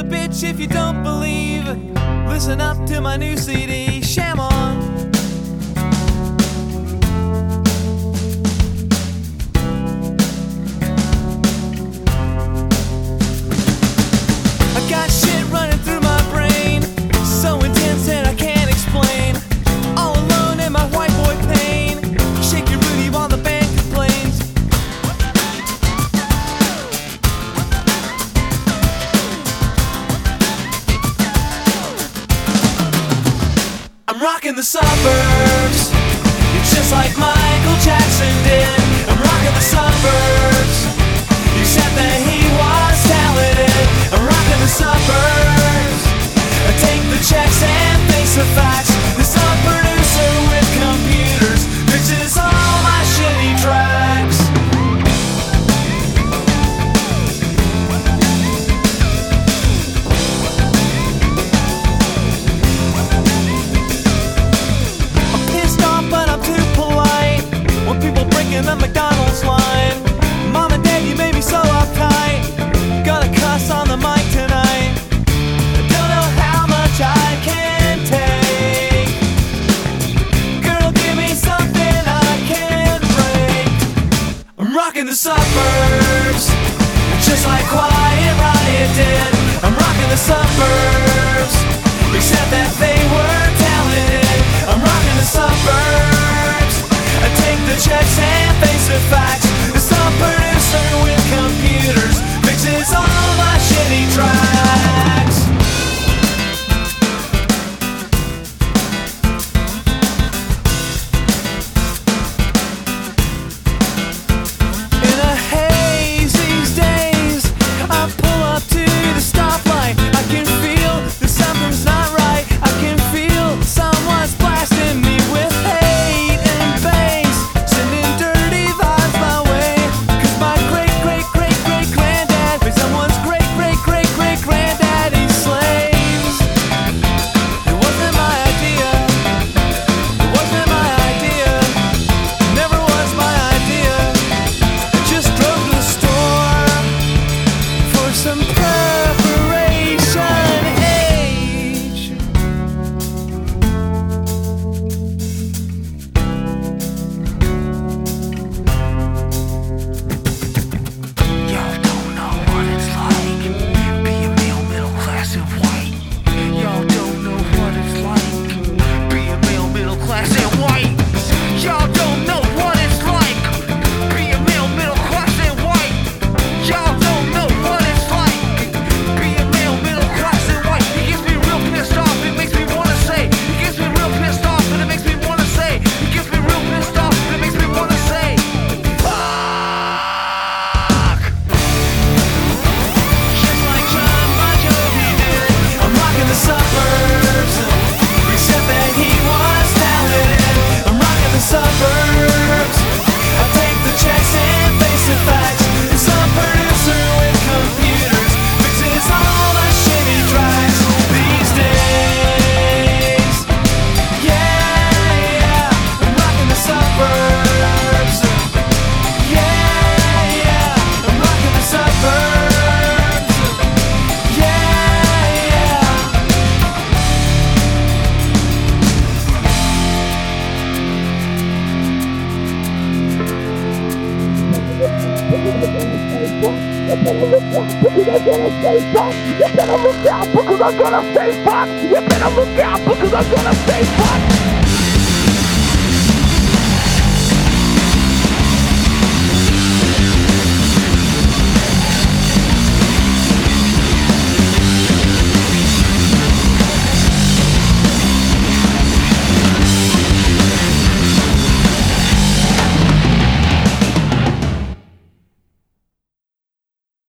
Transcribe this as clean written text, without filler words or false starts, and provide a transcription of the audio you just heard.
a bitch if you don't believe. Listen up to my new CD, Sham On. I got shit running through my brain, so intense that I can't explain. All alone in my white boy pain, shaking Rudy while the band complains. I'm rocking the suburbs, it's just like Michael Jackson did. I'm rocking the suburbs, except that he was talented. I'm rocking the suburbs, I take the checks and face the facts. This up producer with computers mixes all my shitty tracks. In the McDonald's line, Mom and Dad, you made me so uptight. Gonna cuss on the mic tonight. Don't know how much I can take. Girl, give me something I can break. I'm rocking the suburbs, just like Quiet Riot did. I'm rocking the suburbs, except that they were talented. I'm rocking the suburbs, I take the checks and face the facts. Some producer with computers mixes all my shitty tracks. In a haze these days, I pull up to the stoplight. I can feel that something's not right. I can feel someone's blasting me with hate and bass, sending dirty vibes my way. 'Cause my great-great-great-great-granddad was someone's great-great-great-great-granddaddy's slaves. It wasn't my idea. It wasn't my idea. Never was my idea. I just drove to the store for some preparation age. Y'all don't know what it's like being male, middle class, and white. Y'all don't know what it's like being male, middle class, and white. Y'all don't know what it's like being male, middle class, and white. Y'all don't know what it's like being male, middle class, and white. It gets me real pissed off. It makes me wanna say. It gets me real pissed off, and it makes me wanna say. It gets me real pissed off, and it makes me wanna say. Fuck. Just like John Bon Jovi did. I'm rocking the suburbs, except that he was talented. I'm rocking the suburbs, I take the checks and face the facts. And some producer with computers mixes all my shitty tracks these days. Yeah, I'm rocking the suburbs. Yeah, I'm rocking the suburbs. Yeah. You better look out because I'm gonna stay fucked. You better look out because I'm gonna stay fucked. You better look out because I'm gonna stay fucked.